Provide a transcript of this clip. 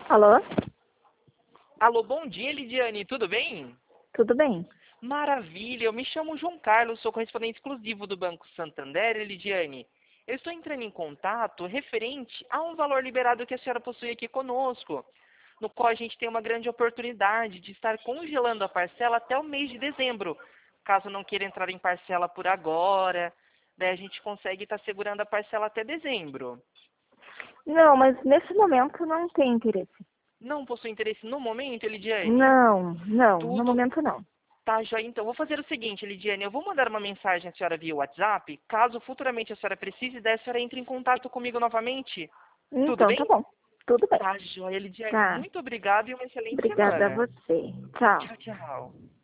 Alô? Alô, bom dia, Lidiane, tudo bem? Tudo bem? Maravilha, eu me chamo João Carlos, sou correspondente exclusivo do Banco Santander, Lidiane. Eu estou entrando em contato referente a um valor liberado que a senhora possui aqui conosco, no qual a gente tem uma grande oportunidade de estar congelando a parcela até o mês de dezembro. Caso não queira entrar em parcela por agora, daí a gente consegue estar segurando a parcela até dezembro. Não, mas nesse momento não tem interesse. Não possui interesse no momento, Lidiane? Não, não, no Tudo momento não. Tá, joia. Então, vou fazer o seguinte, Lidiane, eu vou mandar uma mensagem à senhora via WhatsApp. Caso futuramente a senhora precise, daí a senhora entre em contato comigo novamente. Tudo Então, tá bem? bom. Tudo bem. Tá, joia, Lidiane. Tá. Muito obrigado e uma excelente Obrigada a semana. você. Tchau. Tchau, tchau.